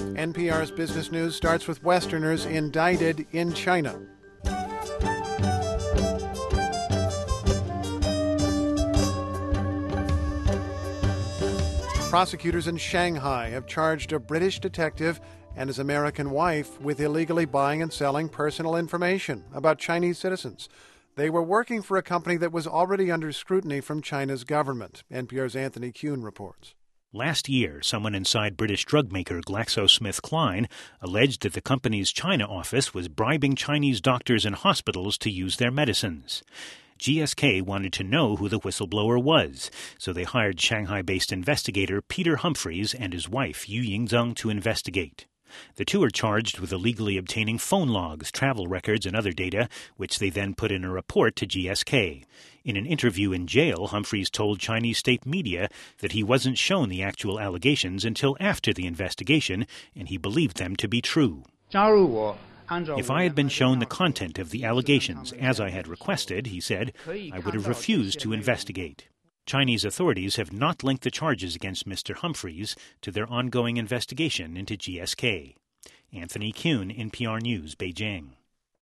NPR's Business News starts with Westerners indicted in China. Prosecutors in Shanghai have charged a British detective and his American wife with illegally buying and selling personal information about Chinese citizens. They were working for a company that was already under scrutiny from China's government. NPR's Anthony Kuhn reports. Last year, someone inside British drug maker GlaxoSmithKline alleged that the company's China office was bribing Chinese doctors and hospitals to use their medicines. GSK wanted to know who the whistleblower was, so they hired Shanghai-based investigator Peter Humphreys and his wife, Yu Yingzeng, to investigate. The two are charged with illegally obtaining phone logs, travel records, and other data, which they then put in a report to GSK. In an interview in jail, Humphreys told Chinese state media that he wasn't shown the actual allegations until after the investigation, and he believed them to be true. If I had been shown the content of the allegations as I had requested, he said, I would have refused to investigate. Chinese authorities have not linked the charges against Mr. Humphreys to their ongoing investigation into GSK. Anthony Kuhn, NPR News, Beijing.